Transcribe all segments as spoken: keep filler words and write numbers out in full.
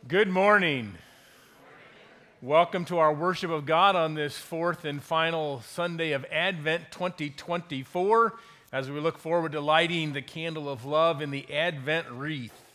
Good morning. Welcome to our worship of God on this fourth and final Sunday of Advent twenty twenty-four, as we look forward to lighting the candle of love in the Advent wreath.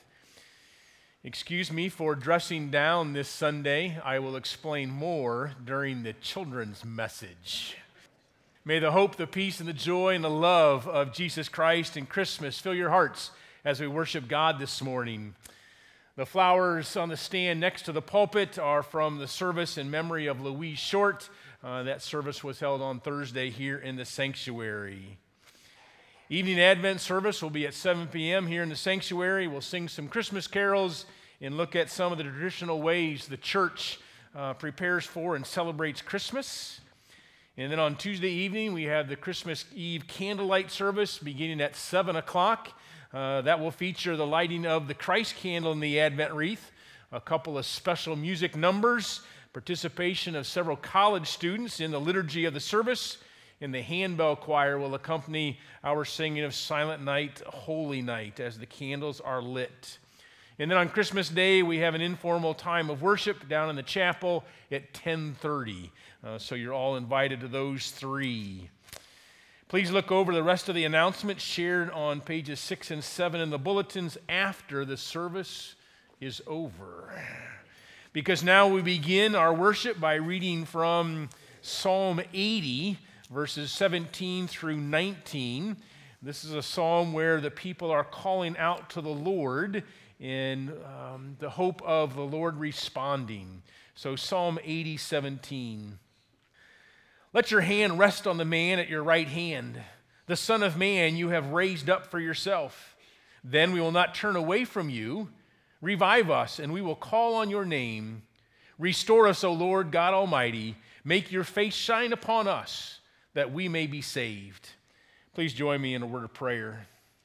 Excuse me for dressing down this Sunday. I will explain more during the children's message. May the hope, the peace, and the joy, and the love of Jesus Christ and Christmas fill your hearts as we worship God this morning. The flowers on the stand next to the pulpit are from the service in memory of Louise Short. Uh, that service was held on Thursday here in the sanctuary. Evening Advent service will be at seven p.m. here in the sanctuary. We'll sing some Christmas carols and look at some of the traditional ways the church uh, prepares for and celebrates Christmas. And then on Tuesday evening, we have the Christmas Eve candlelight service beginning at seven o'clock. Uh, that will feature the lighting of the Christ candle in the Advent wreath, a couple of special music numbers, participation of several college students in the liturgy of the service, and the handbell choir will accompany our singing of Silent Night, Holy Night as the candles are lit. And then on Christmas Day, we have an informal time of worship down in the chapel at ten thirty. Uh, so you're all invited to those three. Please look over the rest of the announcements shared on pages six and seven in the bulletins after the service is over. Because now we begin our worship by reading from Psalm eighty, verses seventeen through nineteen. This is a psalm where the people are calling out to the Lord in um, the hope of the Lord responding. So Psalm eighty, seventeen. Let your hand rest on the man at your right hand, the Son of Man you have raised up for yourself. Then we will not turn away from you. Revive us, and we will call on your name. Restore us, O Lord God Almighty. Make your face shine upon us, that we may be saved. Please join me in a word of prayer.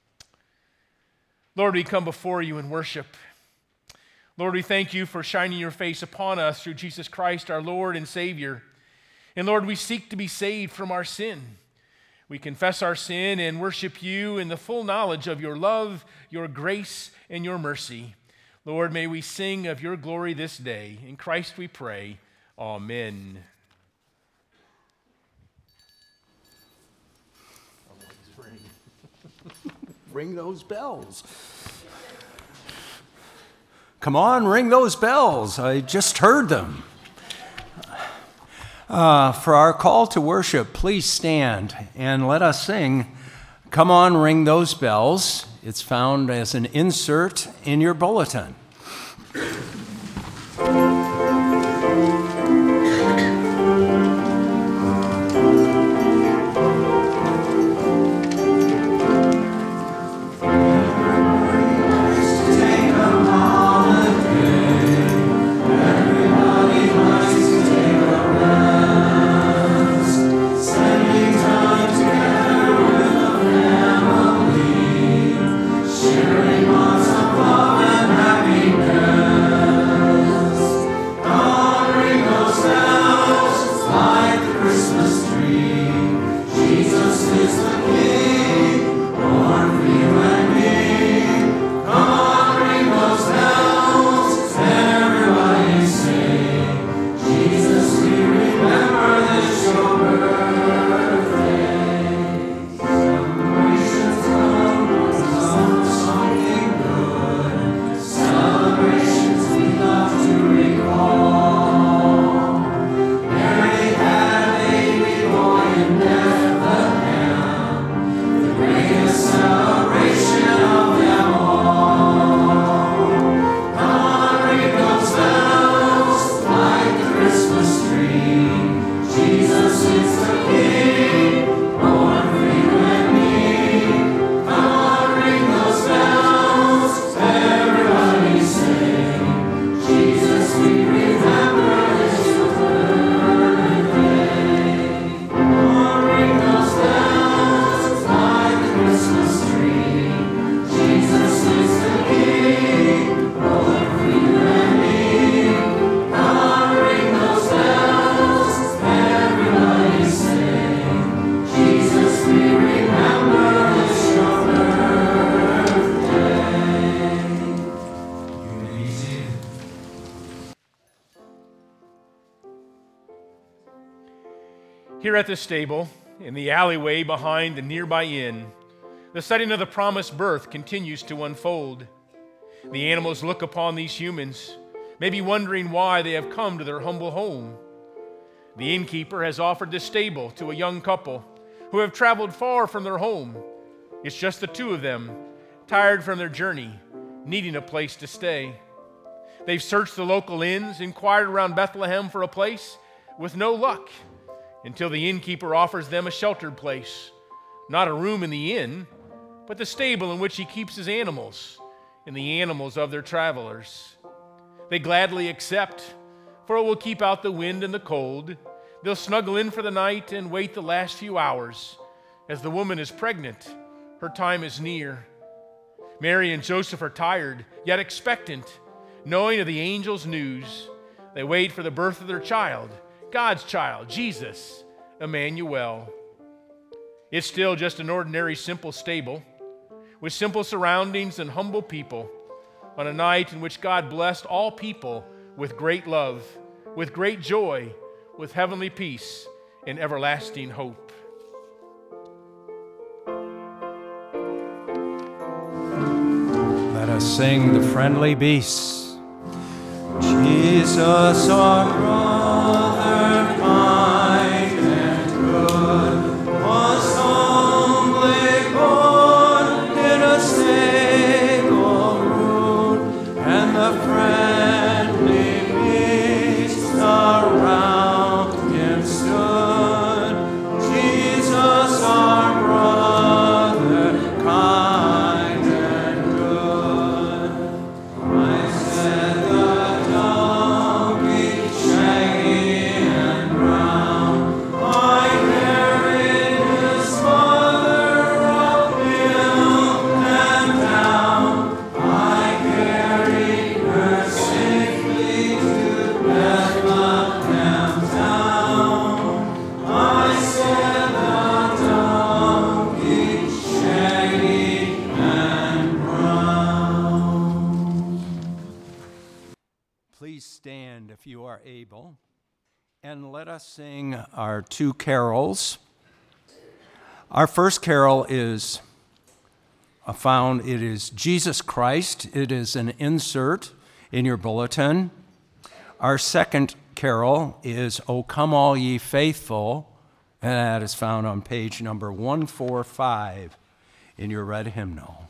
Lord, we come before you in worship. Lord, we thank you for shining your face upon us through Jesus Christ, our Lord and Savior. And Lord, we seek to be saved from our sin. We confess our sin and worship you in the full knowledge of your love, your grace, and your mercy. Lord, may we sing of your glory this day. In Christ we pray. Amen. Ring those bells. Come on, ring those bells. I just heard them. Uh, for our call to worship, please stand and let us sing, Come On, Ring Those Bells. It's found as an insert in your bulletin. Sharing lots of love and happiness. Here at the stable, in the alleyway behind the nearby inn, the setting of the promised birth continues to unfold. The animals look upon these humans, maybe wondering why they have come to their humble home. The innkeeper has offered the stable to a young couple who have traveled far from their home. It's just the two of them, tired from their journey, needing a place to stay. They've searched the local inns, inquired around Bethlehem for a place, with no luck, until the innkeeper offers them a sheltered place, not a room in the inn, but the stable in which he keeps his animals and the animals of their travelers. They gladly accept, for it will keep out the wind and the cold. They'll snuggle in for the night and wait the last few hours. As the woman is pregnant, her time is near. Mary and Joseph are tired, yet expectant, knowing of the angel's news. They wait for the birth of their child, God's child, Jesus, Emmanuel. It's still just an ordinary, simple stable with simple surroundings and humble people on a night in which God blessed all people with great love, with great joy, with heavenly peace and everlasting hope. Let us sing the friendly beasts. Jesus, our brother, kind and good, was humbly born in a stable rude, and the friendly beasts around him stood. Jesus, our brother, kind and good. I said the donkey, shaggy and brown, I carried his mother up hill and down. I carried her safely to Bethlehem town. I said the donkey, shaggy and brown. Please stand if you are able, and let us sing our two carols. Our first carol is uh, found, it is Jesus Christ. It is an insert in your bulletin. Our second carol is O Come All Ye Faithful, and that is found on page number one forty-five in your red hymnal.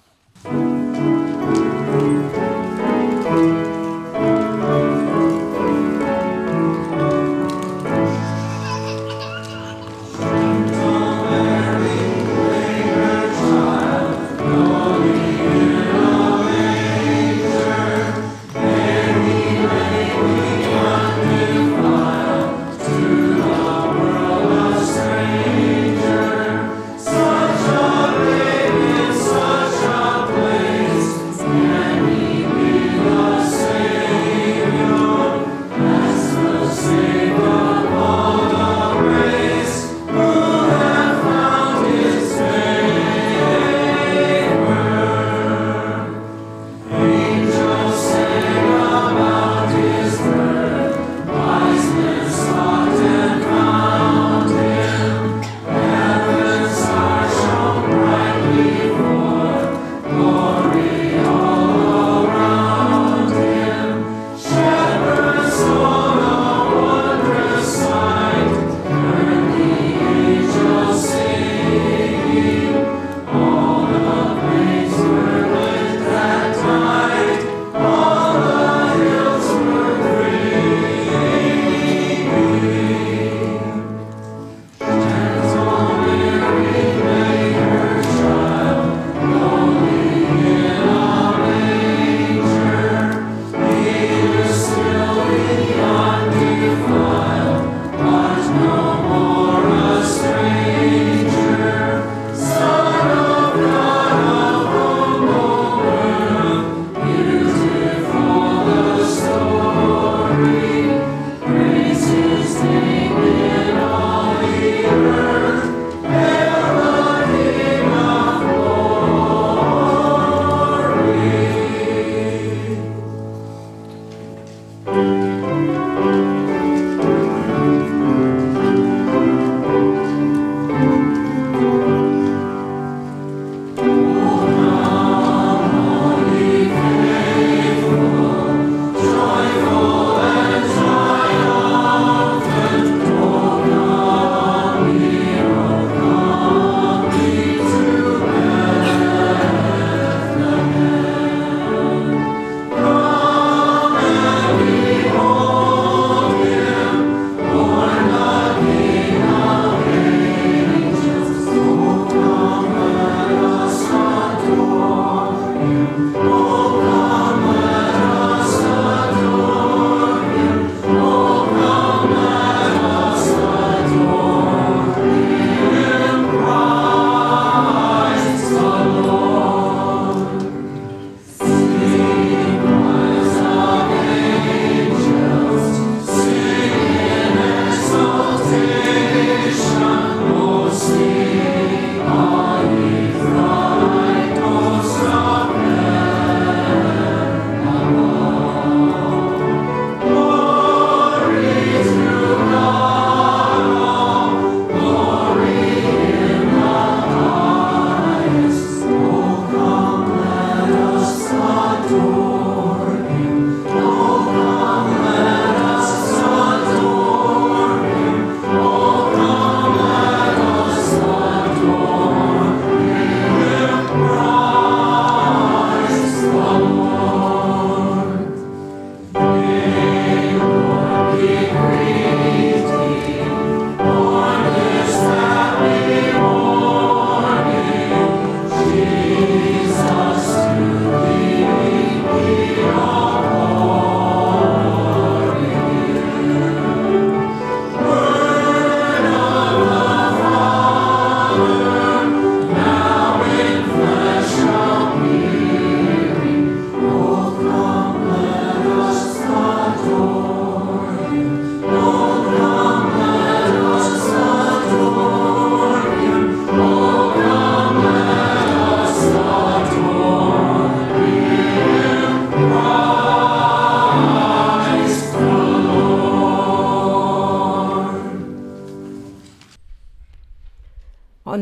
Such a place,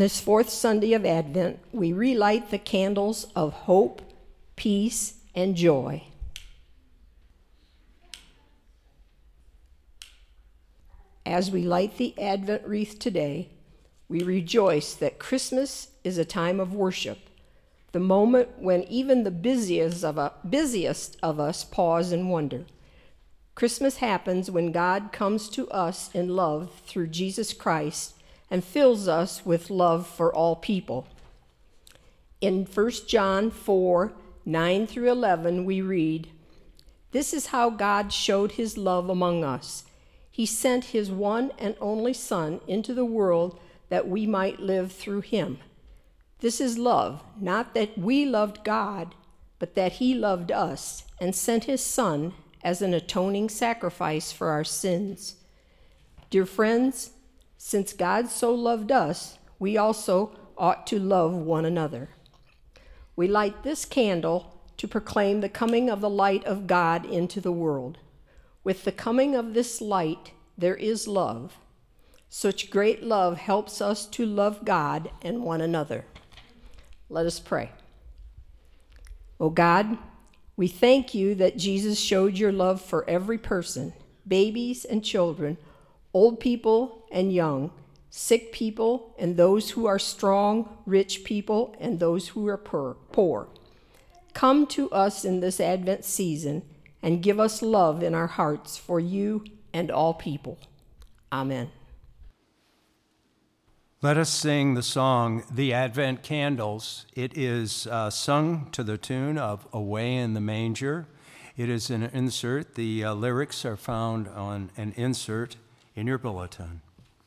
this fourth Sunday of Advent, we relight the candles of hope, peace, and joy. As we light the Advent wreath today, we rejoice that Christmas is a time of worship, the moment when even the busiest of, a, busiest of us pause and wonder. Christmas happens when God comes to us in love through Jesus Christ and fills us with love for all people. In First John four, nine through eleven, we read, "This is how God showed his love among us. He sent his one and only Son into the world that we might live through him. This is love, not that we loved God, but that he loved us and sent his Son as an atoning sacrifice for our sins. Dear friends, since God so loved us, we also ought to love one another." We light this candle to proclaim the coming of the light of God into the world. With the coming of this light, there is love. Such great love helps us to love God and one another. Let us pray. O God, we thank you that Jesus showed your love for every person, babies and children, old people and young, sick people and those who are strong, rich people and those who are poor. Come to us in this Advent season and give us love in our hearts for you and all people. Amen. Let us sing the song, The Advent Candles. It is uh, sung to the tune of Away in the Manger. It is an insert. The uh, lyrics are found on an insert in your bulletin.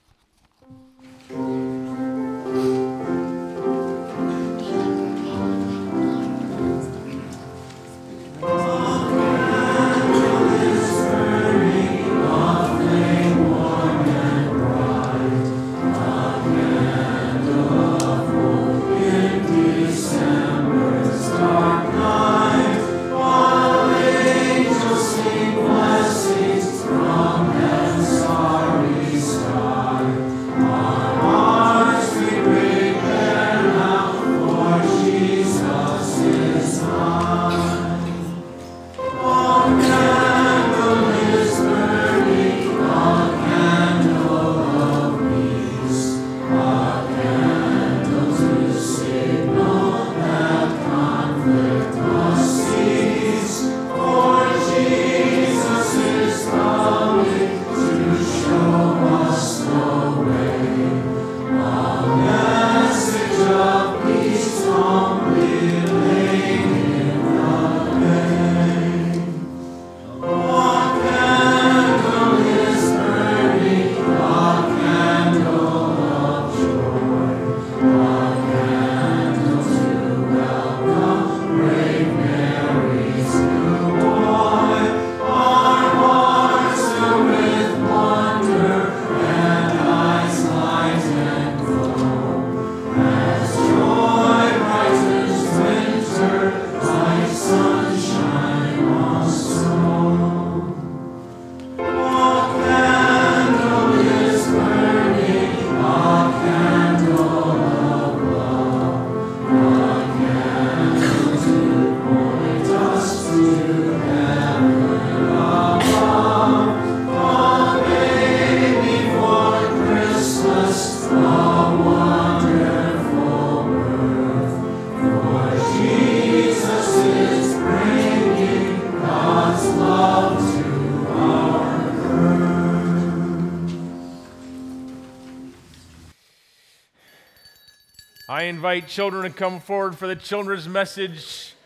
I invite children to come forward for the children's message.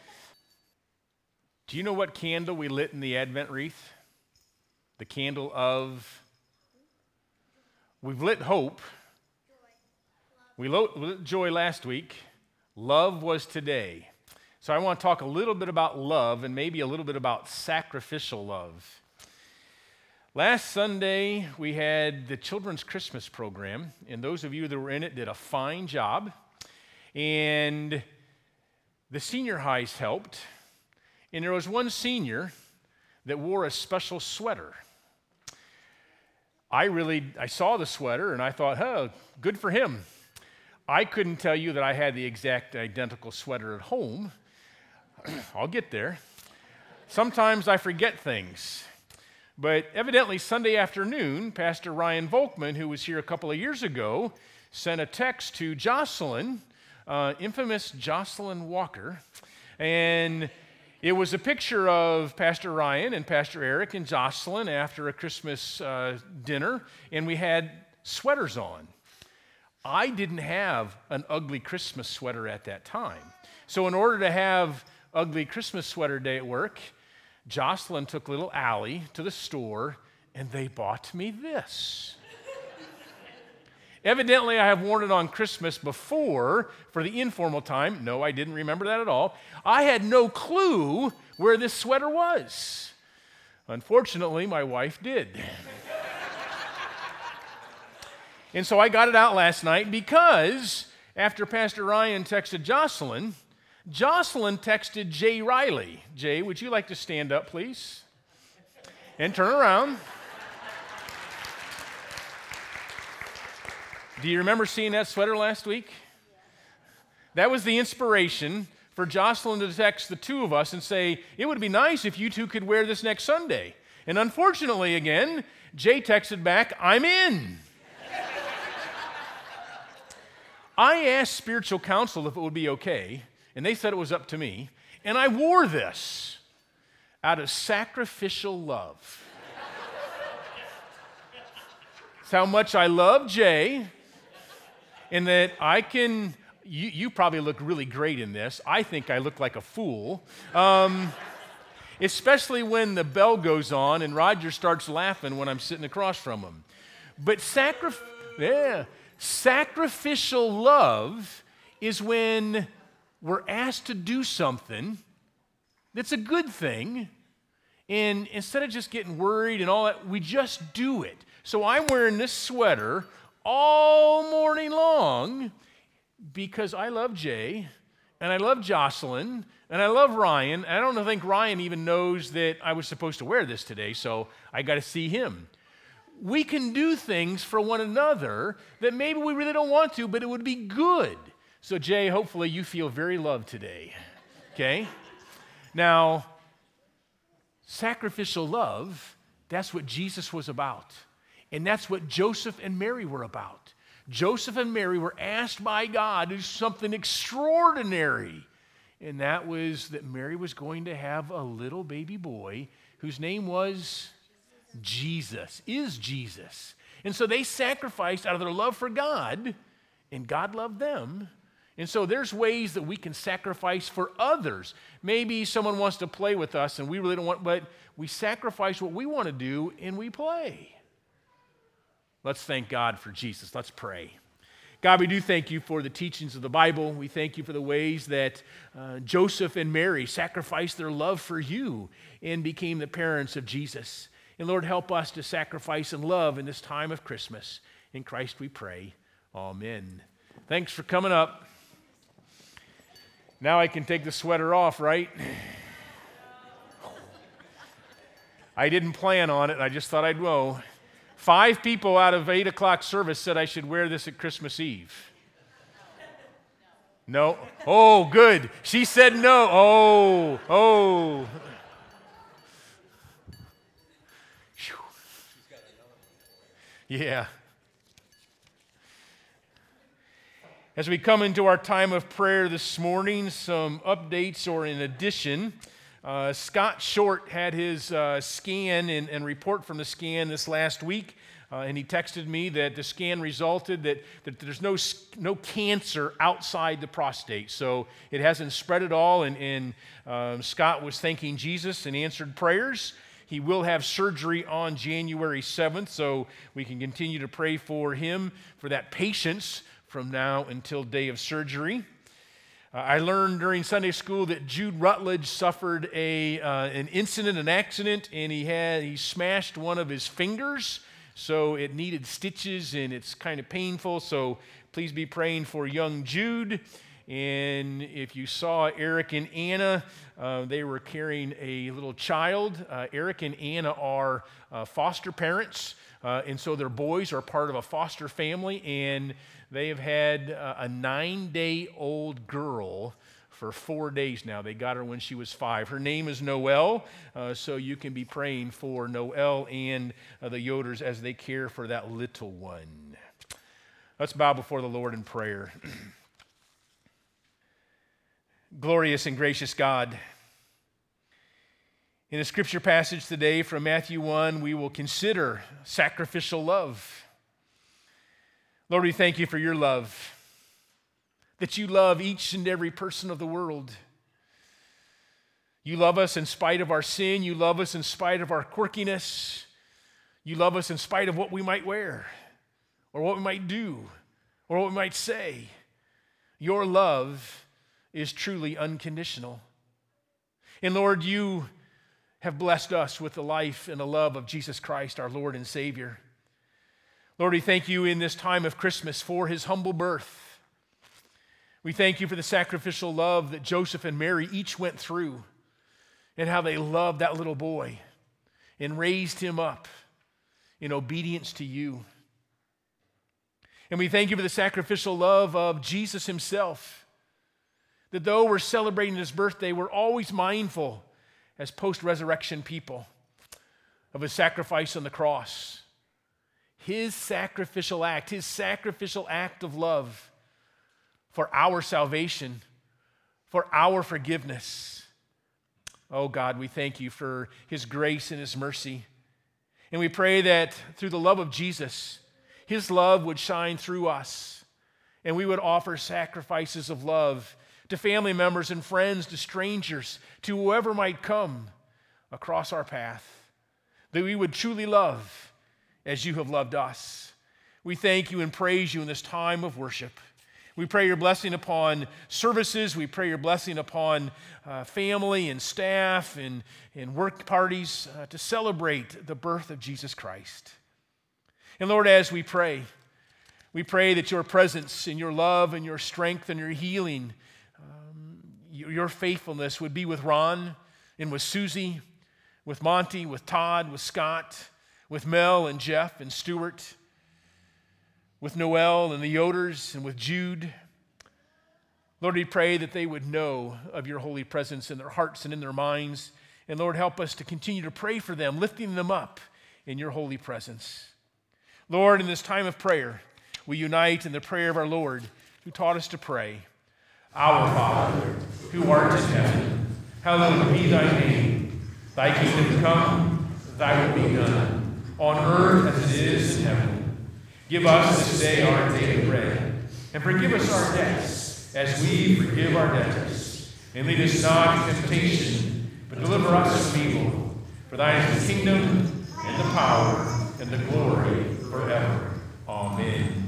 Do you know what candle we lit in the Advent wreath? The candle of... We've lit hope. We lit joy last week. Love was today. So I want to talk a little bit about love and maybe a little bit about sacrificial love. Last Sunday, we had the Children's Christmas program, and those of you that were in it did a fine job. And the senior highs helped, and there was one senior that wore a special sweater. I really, I saw the sweater, and I thought, oh, good for him. I couldn't tell you that I had the exact identical sweater at home. I'll get there. Sometimes I forget things. But evidently, Sunday afternoon, Pastor Ryan Volkman, who was here a couple of years ago, sent a text to Jocelyn, uh, infamous Jocelyn Walker, and it was a picture of Pastor Ryan and Pastor Eric and Jocelyn after a Christmas uh, dinner, and we had sweaters on. I didn't have an ugly Christmas sweater at that time. So in order to have ugly Christmas sweater day at work, Jocelyn took little Allie to the store, and they bought me this. Evidently, I have worn it on Christmas before for the informal time. No, I didn't remember that at all. I had no clue where this sweater was. Unfortunately, my wife did. And so I got it out last night because after Pastor Ryan texted Jocelyn, Jocelyn texted Jay Riley. Jay, would you like to stand up, please? And turn around. Do you remember seeing that sweater last week? That was the inspiration for Jocelyn to text the two of us and say, it would be nice if you two could wear this next Sunday. And unfortunately, again, Jay texted back, I'm in. I asked spiritual counsel if it would be okay, and they said it was up to me, and I wore this out of sacrificial love. It's how much I love Jay, and that I can, you, you probably look really great in this. I think I look like a fool, um, especially when the bell goes on and Roger starts laughing when I'm sitting across from him. But sacrifice, yeah, sacrificial love is when we're asked to do something that's a good thing, and instead of just getting worried and all that, we just do it. So I'm wearing this sweater all morning long because I love Jay, and I love Jocelyn, and I love Ryan. I don't think Ryan even knows that I was supposed to wear this today, so I got to see him. We can do things for one another that maybe we really don't want to, but it would be good. So, Jay, hopefully you feel very loved today, okay? Now, sacrificial love, that's what Jesus was about. And that's what Joseph and Mary were about. Joseph and Mary were asked by God to do something extraordinary. And that was that Mary was going to have a little baby boy whose name was Jesus, is Jesus. And so they sacrificed out of their love for God, and God loved them. And so there's ways that we can sacrifice for others. Maybe someone wants to play with us and we really don't want, but we sacrifice what we want to do and we play. Let's thank God for Jesus. Let's pray. God, we do thank you for the teachings of the Bible. We thank you for the ways that uh, Joseph and Mary sacrificed their love for you and became the parents of Jesus. And Lord, help us to sacrifice and love in this time of Christmas. In Christ we pray. Amen. Thanks for coming up. Now I can take the sweater off, right? I didn't plan on it. I just thought I'd go. Five people out of eight o'clock service said I should wear this at Christmas Eve. No? Oh, good. She said no. Oh, oh. Yeah. As we come into our time of prayer this morning, some updates or in addition. Uh, Scott Short had his uh, scan and, and report from the scan this last week, uh, and he texted me that the scan resulted that, that there's no, no cancer outside the prostate, so it hasn't spread at all, and, and um, Scott was thanking Jesus and answered prayers. He will have surgery on January seventh, so we can continue to pray for him, for that patience from now until day of surgery. Uh, I learned during Sunday school that Jude Rutledge suffered a uh, an incident, an accident, and he had he smashed one of his fingers, so it needed stitches, and it's kind of painful. So please be praying for young Jude. And if you saw Eric and Anna, uh, they were carrying a little child. Uh, Eric and Anna are uh, foster parents, uh, and so their boys are part of a foster family, and they have had uh, a nine-day-old girl for four days now. They got her when she was five. Her name is Noelle, uh, so you can be praying for Noelle and uh, the Yoders as they care for that little one. Let's bow before the Lord in prayer. Glorious and gracious God, in the scripture passage today from Matthew one, we will consider sacrificial love. Lord, we thank you for your love, that you love each and every person of the world. You love us in spite of our sin. You love us in spite of our quirkiness. You love us in spite of what we might wear or what we might do or what we might say. Your love is truly unconditional. And Lord, you have blessed us with the life and the love of Jesus Christ, our Lord and Savior. Lord, we thank you in this time of Christmas for his humble birth. We thank you for the sacrificial love that Joseph and Mary each went through and how they loved that little boy and raised him up in obedience to you. And we thank you for the sacrificial love of Jesus himself, that though we're celebrating his birthday, we're always mindful as post-resurrection people of his sacrifice on the cross. His sacrificial act, his sacrificial act of love for our salvation, for our forgiveness. Oh God, we thank you for his grace and his mercy. And we pray that through the love of Jesus, his love would shine through us, and we would offer sacrifices of love to family members and friends, to strangers, to whoever might come across our path, that we would truly love as you have loved us. We thank you and praise you in this time of worship. We pray your blessing upon services. We pray your blessing upon uh, family and staff and, and work parties uh, to celebrate the birth of Jesus Christ. And Lord, as we pray, we pray that your presence and your love and your strength and your healing, your faithfulness would be with Ron and with Susie, with Monty, with Todd, with Scott, with Mel and Jeff and Stuart, with Noelle and the Yoders and with Jude. Lord, we pray that they would know of your holy presence in their hearts and in their minds. And Lord, help us to continue to pray for them, lifting them up in your holy presence. Lord, in this time of prayer, we unite in the prayer of our Lord who taught us to pray. Our Father, who art in heaven, hallowed be thy name. Thy kingdom come, thy will be done, on earth as it is in heaven. Give us this day our daily bread, and forgive us our debts, as we forgive our debtors. And lead us not into temptation, but deliver us from evil. For thine is the kingdom, and the power, and the glory forever. Amen.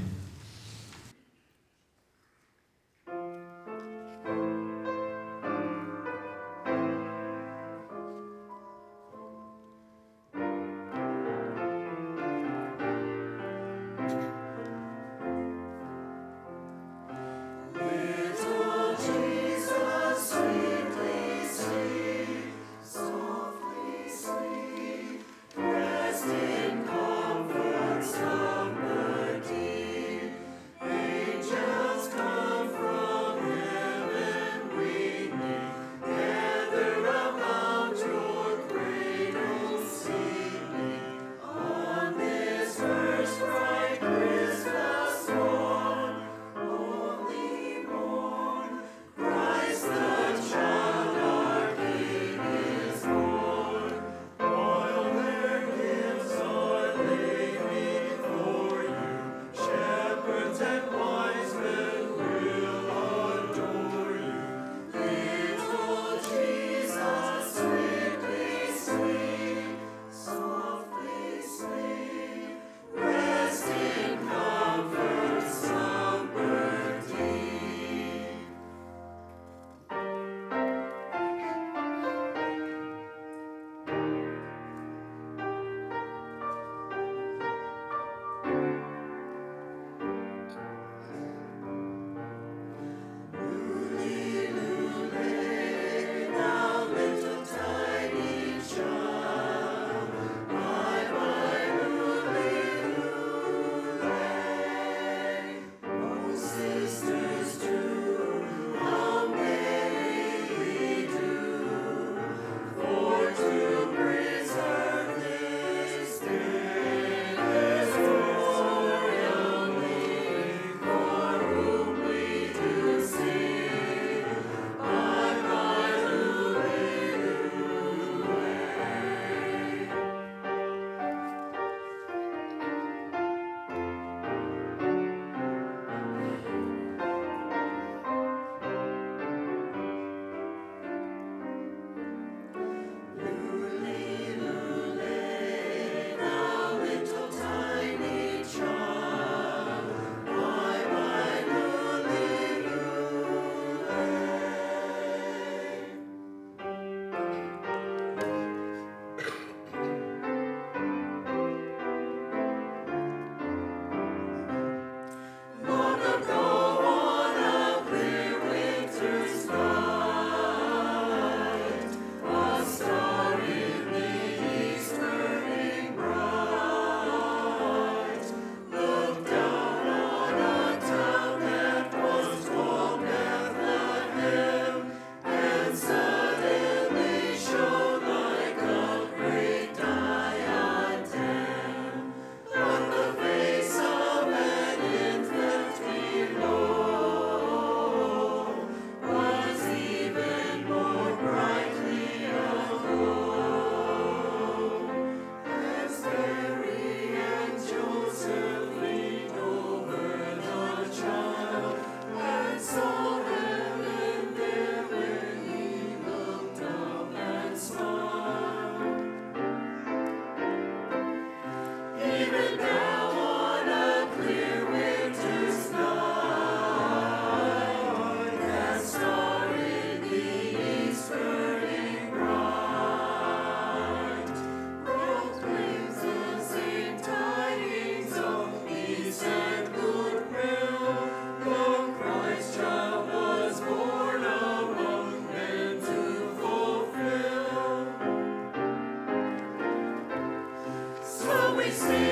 In comfort, somebody. sing.